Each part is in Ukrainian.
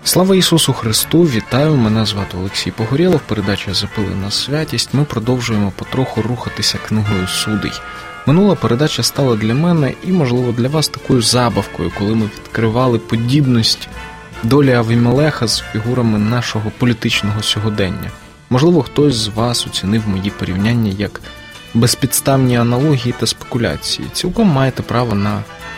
Слава Ісусу Христу! Вітаю! Мене звати Олексій Погорєлов, передача «Запилена святість». Ми продовжуємо потроху рухатися книгою Судей. Минула передача стала для мене і, можливо, для вас такою забавкою, коли ми відкривали подібність долі Авімелеха з фігурами нашого політичного сьогодення. Можливо, хтось з вас оцінив мої порівняння як безпідставні аналогії та спекуляції. Цілком маєте право на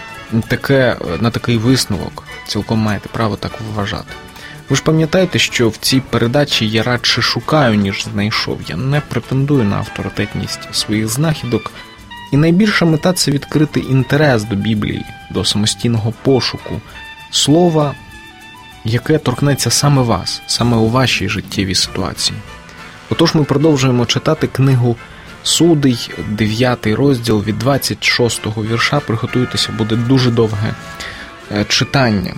такий висновок, цілком маєте право так вважати. Ви ж пам'ятаєте, що в цій передачі я радше шукаю, ніж знайшов. Я не претендую на авторитетність своїх знахідок. І найбільша мета – це відкрити інтерес до Біблії, до самостійного пошуку слова, яке торкнеться саме вас, саме у вашій життєвій ситуації. Отож, ми продовжуємо читати книгу Судей, 9 розділ від 26-го вірша. Приготуйтеся, буде дуже довге читання.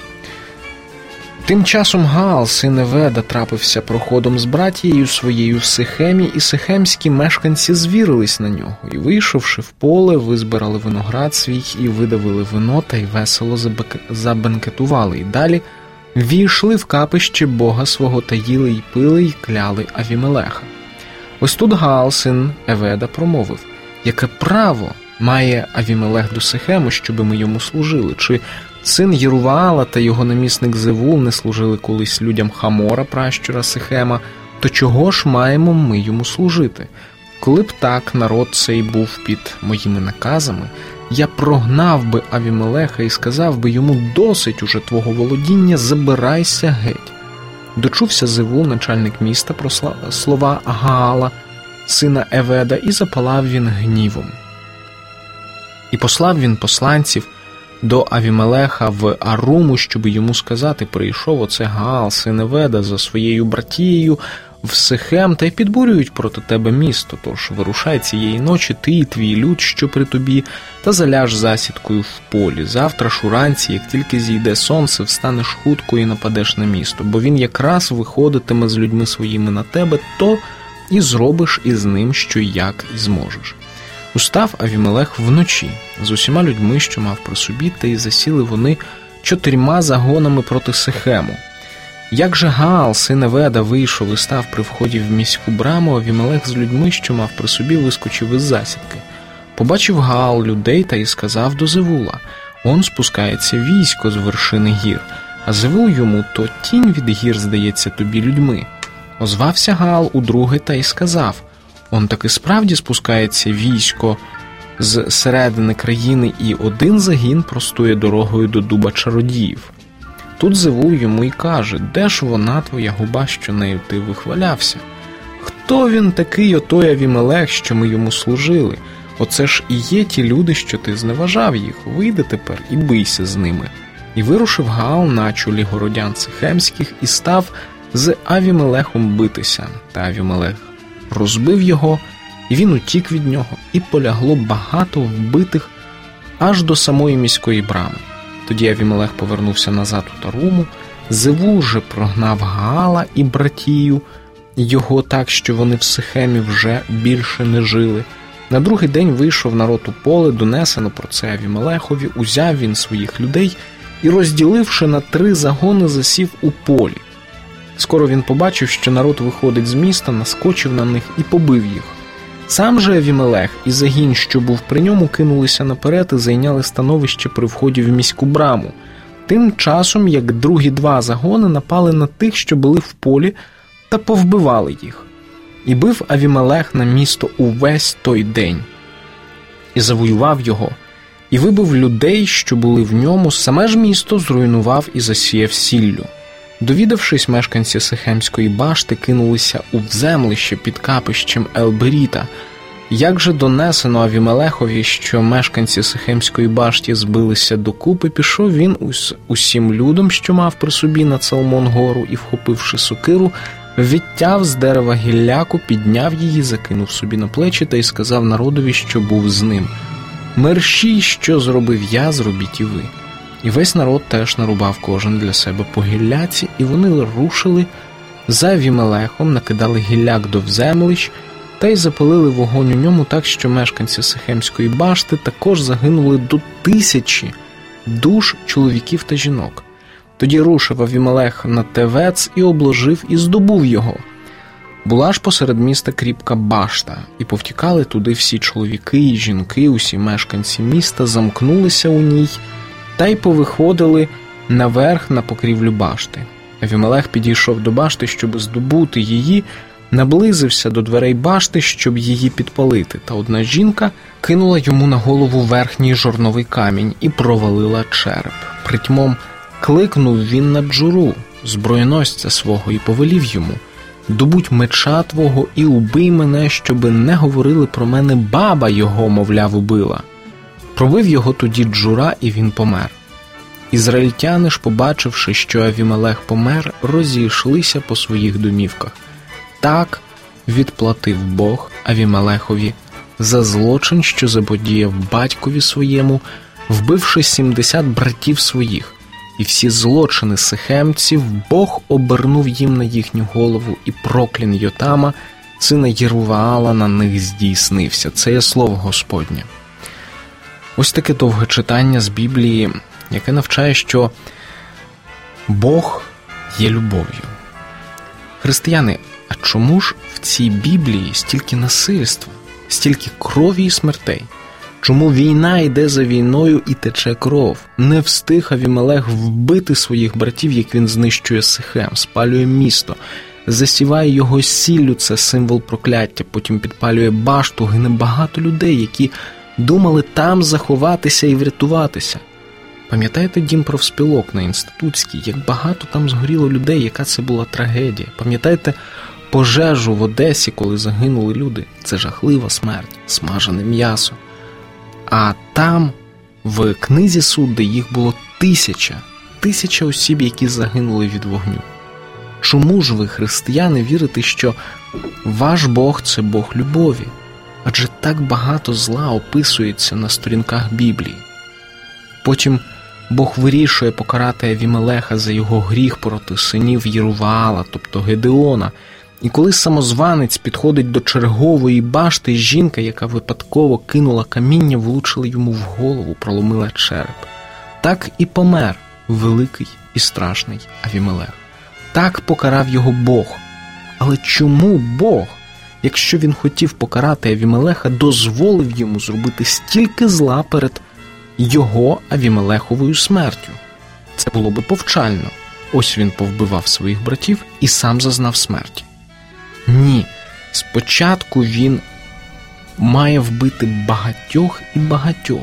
Тим часом Гаал, син Еведа, трапився проходом з братією своєю в Сихемі, і сихемські мешканці звірились на нього. І, вийшовши в поле, визбирали виноград свій і видавили вино, та й весело забенкетували. І далі війшли в капище Бога свого та їли й пили, й кляли Авімелеха. Ось тут Гаал, син Еведа, промовив: «Яке право має Авімелех до Сихему, щоби ми йому служили? Чи син Єруваала та його намісник Зевул не служили колись людям Хамора, пращура Сихема? То чого ж маємо ми йому служити? Коли б так народ цей був під моїми наказами, я прогнав би Авімелеха і сказав би йому: досить уже твого володіння, забирайся геть». Дочувся Зевул, начальник міста, про слова Гаала, сина Еведа, і запалав він гнівом. І послав він посланців до Авімелеха в Аруму, щоб йому сказати: прийшов оце Гаал, син Еведа, за своєю братією в Сихем, та й підбурюють проти тебе місто. Тож вирушай цієї ночі, ти і твій люд, що при тобі, та заляж засідкою в полі. Завтра ж уранці, як тільки зійде сонце, встанеш хутко і нападеш на місто, бо він якраз виходитиме з людьми своїми на тебе, то і зробиш із ним, що як і зможеш. Устав Авімелех вночі з усіма людьми, що мав при собі, та й засіли вони 4 загонами проти Сихему. Як же Гаал, син Еведа, вийшов і став при вході в міську браму, Авімелех з людьми, що мав при собі, вискочив із засідки. Побачив Гаал людей та й сказав до Зевула: «Он спускається військо з вершини гір». А Зевул йому: «То тінь від гір здається тобі людьми». Озвався Гаал удруге та й сказав: «Он таки справді спускається військо з середини країни, і один загін простує дорогою до дуба чародіїв». Тут Зевул йому й каже: «Де ж вона, твоя губа, що нею ти вихвалявся? Хто він такий, отой Авімелех, що ми йому служили? Оце ж і є ті люди, що ти зневажав їх. Вийди тепер і бийся з ними». І вирушив Гаал на чолі городян Сихемських і став з Авімелехом битися. Та Авімелех розбив його, і він утік від нього, і полягло багато вбитих аж до самої міської брами. Тоді Авімелех повернувся назад у Таруму. Зевул же прогнав Гаала і братію його так, що вони в Сихемі вже більше не жили. На другий день вийшов народ у поле, донесено про це Авімелехові, узяв він своїх людей і, розділивши на 3 загони, засів у полі. Скоро він побачив, що народ виходить з міста, наскочив на них і побив їх. Сам же Авімелех і загін, що був при ньому, кинулися наперед і зайняли становище при вході в міську браму. Тим часом, як другі 2 загони напали на тих, що були в полі, та повбивали їх. І бив Авімелех на місто увесь той день. І завоював його, і вибив людей, що були в ньому, саме ж місто зруйнував і засіяв сіллю. Довідавшись, мешканці Сихемської башти кинулися у вземлище під капищем Елберіта. Як же донесено Авімелехові, що мешканці Сихемської башті збилися докупи, пішов він усім людом, що мав при собі на Цалмон-гору, і, вхопивши сокиру, відтяв з дерева гілляку, підняв її, закинув собі на плечі та й сказав народові, що був з ним: «Мерщій, що зробив я, зробіть і ви». І весь народ теж нарубав кожен для себе по гілляці, і вони рушили за Авімелехом, накидали гілляк до вземлищ та й запалили вогонь у ньому так, що мешканці Сихемської башти також загинули до 1000 душ чоловіків та жінок. Тоді рушив Авімелех на Тевец і обложив і здобув його. Була ж посеред міста кріпка башта, і повтікали туди всі чоловіки і жінки, усі мешканці міста замкнулися у ній, та й повиходили наверх на покрівлю башти. Авімелех підійшов до башти, щоб здобути її, наблизився до дверей башти, щоб її підпалити, та одна жінка кинула йому на голову верхній жорновий камінь і провалила череп. Притьмом кликнув він на Джуру, зброєносця свого, і повелів йому: «Добудь меча твого і убий мене, щоби не говорили про мене, баба його, мовляв, убила». Пробив його тоді Джура, і він помер. Ізраїльтяни ж, побачивши, що Авімелех помер, розійшлися по своїх домівках. Так відплатив Бог Авімелехові за злочин, що заподіяв батькові своєму, вбивши 70 братів своїх. І всі злочини сихемців Бог обернув їм на їхню голову, і проклін Йотама, сина Єруваала, на них здійснився. Це є слово Господнє. Ось таке довге читання з Біблії, яке навчає, що Бог є любов'ю. Християни, а чому ж в цій Біблії стільки насильства, стільки крові і смертей? Чому війна йде за війною і тече кров? Не встиг Авімелех вбити своїх братів, як він знищує Сихем, спалює місто, засіває його сіллю, це символ прокляття, потім підпалює башту, гине багато людей, які думали там заховатися і врятуватися. Пам'ятаєте дім профспілок на Інститутській? Як багато там згоріло людей, яка це була трагедія? Пам'ятаєте пожежу в Одесі, коли загинули люди? Це жахлива смерть, смажене м'ясо. А там, в книзі Судди, їх було 1000 осіб, які загинули від вогню. Чому ж ви, християни, вірите, що ваш Бог – це Бог любові? Адже так багато зла описується на сторінках Біблії. Потім Бог вирішує покарати Авімелеха за його гріх проти синів Єруваала, тобто Гедеона. І коли самозванець підходить до чергової башти, жінка, яка випадково кинула каміння, влучила йому в голову, проломила череп. Так і помер великий і страшний Авімелех. Так покарав його Бог. Але чому Бог, якщо він хотів покарати Авімелеха, дозволив йому зробити стільки зла перед його Авімелеховою смертю? Це було би повчально. Ось він повбивав своїх братів і сам зазнав смерті. Ні, спочатку він має вбити багатьох і багатьох,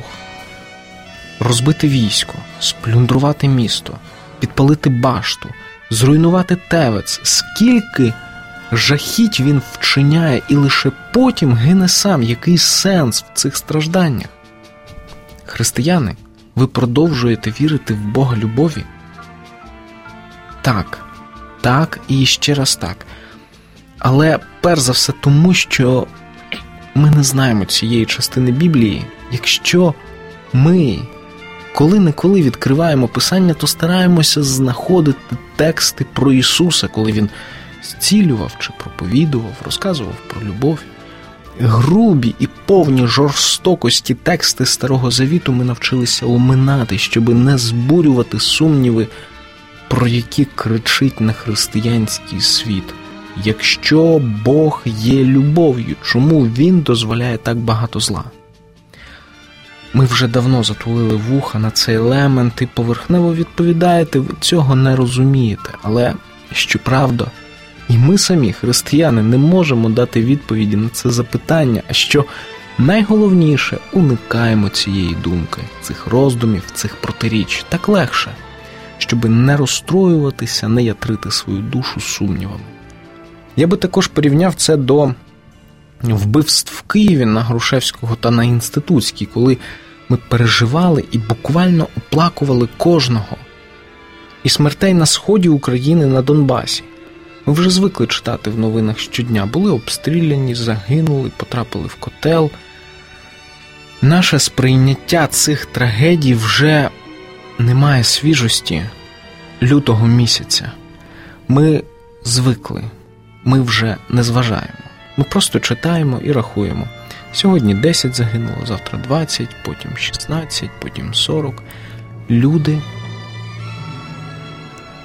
розбити військо, сплюндрувати місто, підпалити башту, зруйнувати Тевец. Скільки жахіть він вчиняє, і лише потім гине сам. Який сенс в цих стражданнях? Християни, ви продовжуєте вірити в Бога любові? Так і ще раз так. Але перш за все тому, що ми не знаємо цієї частини Біблії. Якщо ми коли-неколи відкриваємо Писання, то стараємося знаходити тексти про Ісуса, коли Він зцілював чи проповідував, розказував про любов. Грубі і повні жорстокості тексти Старого Завіту ми навчилися оминати, щоб не збурювати сумніви, про які кричить нехристиянський світ. Якщо Бог є любов'ю, чому Він дозволяє так багато зла? Ми вже давно затулили вуха на цей елемент і поверхнево відповідаєте, ви цього не розумієте. Але, щоправда, і ми самі, християни, не можемо дати відповіді на це запитання, а що найголовніше, уникаємо цієї думки, цих роздумів, цих протиріч. Так легше, щоб не розстроюватися, не ятрити свою душу сумнівами. Я би також порівняв це до вбивств в Києві на Грушевського та на Інститутській, коли ми переживали і буквально оплакували кожного. І смертей на сході України, на Донбасі. Ми вже звикли читати в новинах щодня. Були обстріляні, загинули, потрапили в котел. Наше сприйняття цих трагедій вже не має свіжості лютого місяця. Ми звикли. Ми вже не зважаємо. Ми просто читаємо і рахуємо. Сьогодні 10 загинуло, завтра 20, потім 16, потім 40. Люди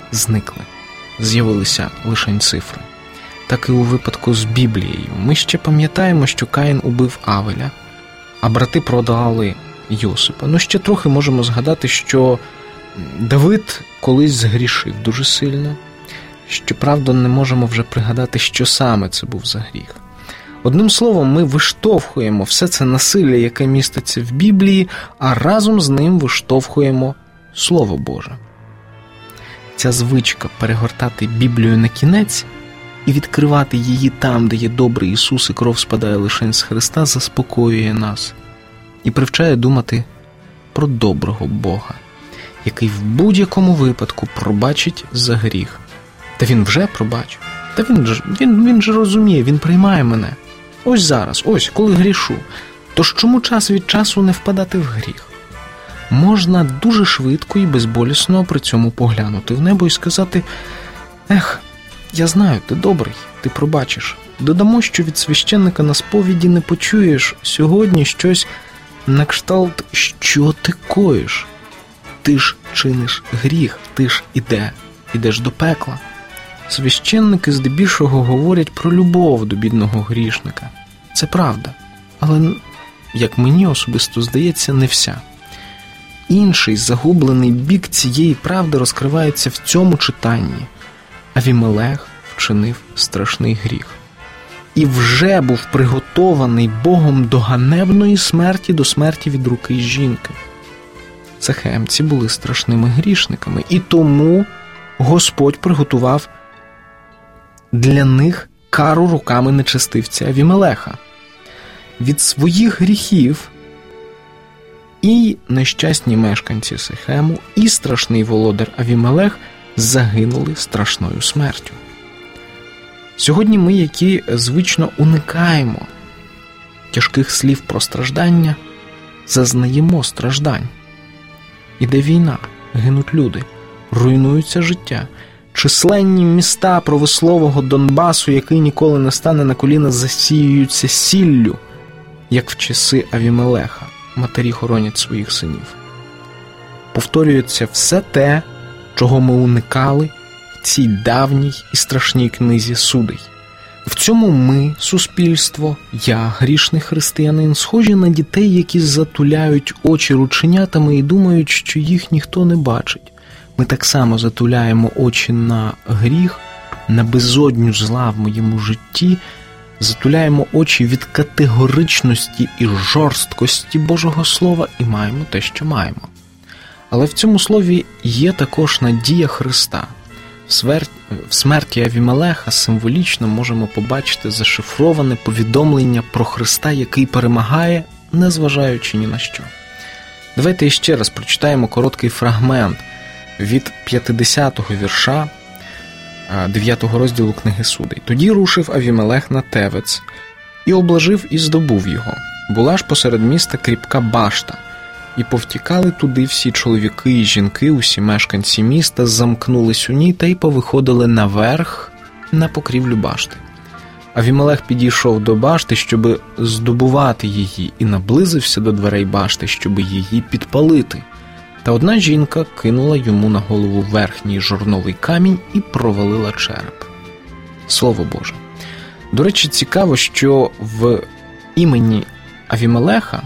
зникли. З'явилися лише цифри. Так і у випадку з Біблією. Ми ще пам'ятаємо, що Каїн убив Авеля, а брати продали Йосипа. Ще трохи можемо згадати, що Давид колись згрішив дуже сильно. Щоправда, не можемо вже пригадати, що саме це був за гріх. Одним словом, ми виштовхуємо все це насилля, яке міститься в Біблії, а разом з ним виштовхуємо Слово Боже. Ця звичка перегортати Біблію на кінець і відкривати її там, де є добрий Ісус і кров спадає лише з Христа, заспокоює нас і привчає думати про доброго Бога, який в будь-якому випадку пробачить за гріх. Та Він вже пробачив. Та він же розуміє, Він приймає мене. Ось зараз, ось, коли грішу. Тож чому час від часу не впадати в гріх? Можна дуже швидко і безболісно при цьому поглянути в небо і сказати: «Ех, я знаю, ти добрий, ти пробачиш». Додамо, що від священника на сповіді не почуєш сьогодні щось на кшталт «що ти коїш?» Ти ж чиниш гріх, ти ж ідеш до пекла. Священники здебільшого говорять про любов до бідного грішника. Це правда, але, як мені особисто здається, не вся. Інший загублений бік цієї правди розкривається в цьому читанні. Авімелех вчинив страшний гріх. І вже був приготований Богом до ганебної смерті, до смерті від руки жінки. Сихемці були страшними грішниками, і тому Господь приготував для них кару руками нечестивця Авімелеха. Від своїх гріхів і нещасні мешканці Сихему, і страшний володар Авімелех загинули страшною смертю. Сьогодні ми, які звично уникаємо тяжких слів про страждання, зазнаємо страждань. Іде війна, гинуть люди, руйнуються життя. Численні міста промислового Донбасу, який ніколи не стане на коліна, засіюються сіллю, як в часи Авімелеха. Матері хоронять своїх синів. Повторюється все те, чого ми уникали в цій давній і страшній книзі Судей. В цьому ми, суспільство, я, грішний християнин, схожі на дітей, які затуляють очі рученятами і думають, що їх ніхто не бачить. Ми так само затуляємо очі на гріх, на безодню зла в моєму житті, затуляємо очі від категоричності і жорсткості Божого Слова і маємо те, що маємо. Але в цьому слові є також надія Христа. В смерті Авімелеха символічно можемо побачити зашифроване повідомлення про Христа, який перемагає, незважаючи ні на що. Давайте іще раз прочитаємо короткий фрагмент від 50-го вірша 9-го розділу книги Судей. «Тоді рушив Авімелех на Тевец і облажив і здобув його. Була ж посеред міста кріпка башта, і повтікали туди всі чоловіки і жінки, усі мешканці міста, замкнулись у ній та й повиходили наверх на покрівлю башти. Авімелех підійшов до башти, щоб здобувати її, і наблизився до дверей башти, щоб її підпалити. Та одна жінка кинула йому на голову верхній жорновий камінь і провалила череп». Слово Боже. До речі, цікаво, що в імені Авімелеха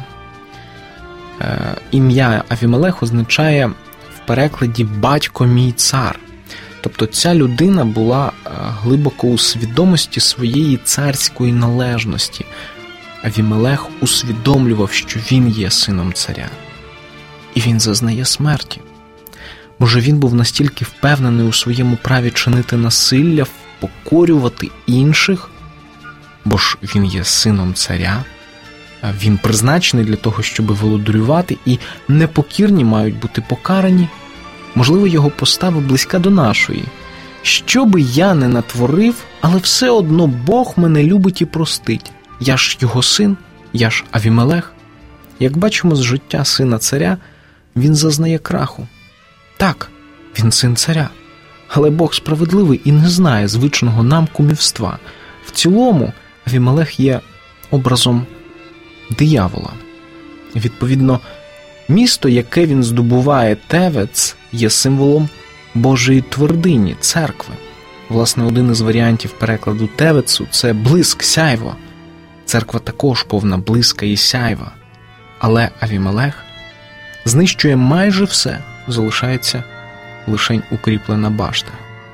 ім'я Авімелех означає в перекладі «батько мій цар». Тобто ця людина була глибоко у свідомості своєї царської належності. Авімелех усвідомлював, що він є сином царя. І він зазнає смерті. Може, він був настільки впевнений у своєму праві чинити насилля, покорювати інших, бо ж він є сином царя, він призначений для того, щоб володарювати, і непокірні мають бути покарані. Можливо, його постава близька до нашої. Що би я не натворив, але все одно Бог мене любить і простить. Я ж його син, я ж Авімелех. Як бачимо з життя сина царя, він зазнає краху. Так, він син царя, але Бог справедливий і не знає звичного нам кумівства. В цілому, Авімелех є образом диявола. Відповідно, місто, яке він здобуває, Тевец, є символом Божої твердині, церкви. Власне, один із варіантів перекладу Тевецу – це блиск, сяйво. Церква також повна блиска і сяйва. Але Авімелех знищує майже все, залишається лишень укріплена башта.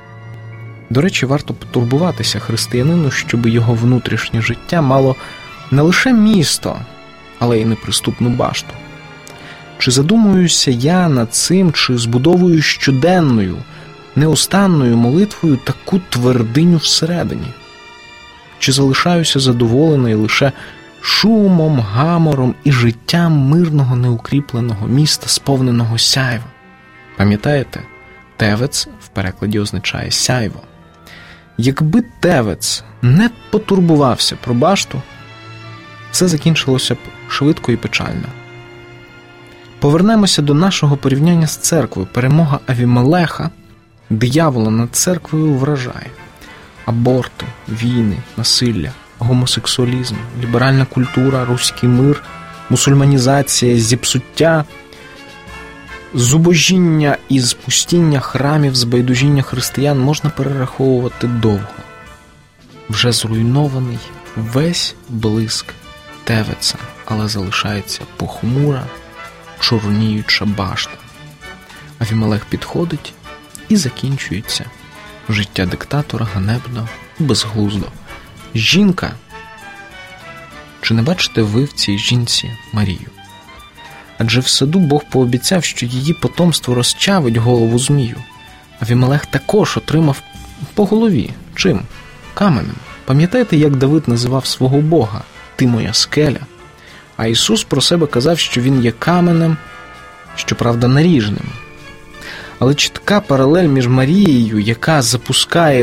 До речі, варто потурбуватися християнину, щоб його внутрішнє життя мало не лише місто, але й неприступну башту. Чи задумуюся я над цим, чи збудовую щоденною, неустанною молитвою таку твердиню всередині? Чи залишаюся задоволений лише шумом, гамором і життям мирного неукріпленого міста, сповненого сяйва? Пам'ятаєте, Тевец в перекладі означає сяйво. Якби Тевец не потурбувався про башту, все закінчилося б швидко і печально. Повернемося до нашого порівняння з церквою. Перемога Авімелеха диявола над церквою вражає. Аборти, війни, насилля, гомосексуалізм, ліберальна культура, руський мир, мусульманізація, зіпсуття, зубожіння і спустіння храмів, збайдужіння християн можна перераховувати довго. Вже зруйнований весь блиск Тевеца, але залишається похмура, чорніюча башта. Авімелех підходить і закінчується життя диктатора ганебно і безглуздо. Жінка. Чи не бачите ви в цій жінці Марію? Адже в саду Бог пообіцяв, що її потомство розчавить голову змію. Авімелех також отримав по голові. Чим? Каменем. Пам'ятаєте, як Давид називав свого Бога? «Ти моя скеля». А Ісус про себе казав, що Він є каменем, щоправда, наріжним. Але чітка паралель між Марією, яка запускає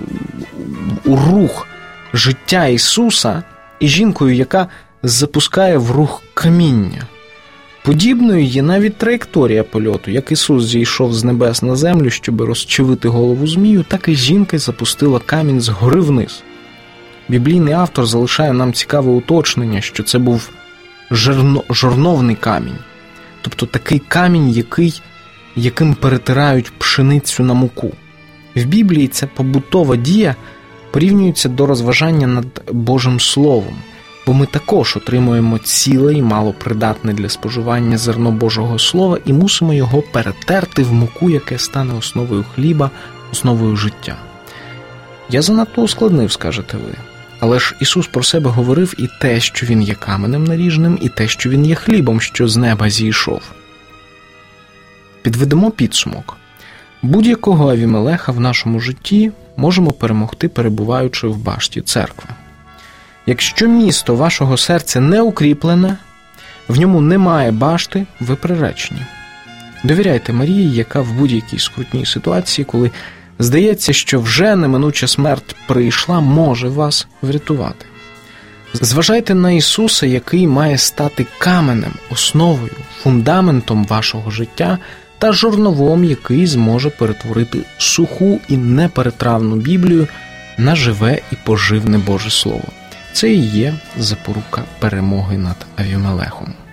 у рух життя Ісуса, і жінкою, яка запускає в рух каміння. Подібною є навіть траєкторія польоту. Як Ісус зійшов з небес на землю, щоб розчавити голову змію, так і жінка запустила камінь згори вниз. Біблійний автор залишає нам цікаве уточнення, що це був жорновний камінь. Тобто такий камінь, яким перетирають пшеницю на муку. В Біблії ця побутова дія порівнюється до розважання над Божим Словом, бо ми також отримуємо ціле і малопридатне для споживання зерно Божого Слова і мусимо його перетерти в муку, яке стане основою хліба, основою життя. Я занадто ускладнив, скажете ви. Але ж Ісус про себе говорив і те, що Він є каменем наріжним, і те, що Він є хлібом, що з неба зійшов. Підведемо підсумок. Будь-якого Авімелеха в нашому житті можемо перемогти, перебуваючи в башті церкви. Якщо місто вашого серця не укріплене, в ньому немає башти, ви приречені. Довіряйте Марії, яка в будь-якій скрутній ситуації, коли здається, що вже неминуча смерть прийшла, може вас врятувати. Зважайте на Ісуса, який має стати каменем, основою, фундаментом вашого життя та жорновом, який зможе перетворити суху і неперетравну Біблію на живе і поживне Боже Слово. Це і є запорука перемоги над Авімелехом.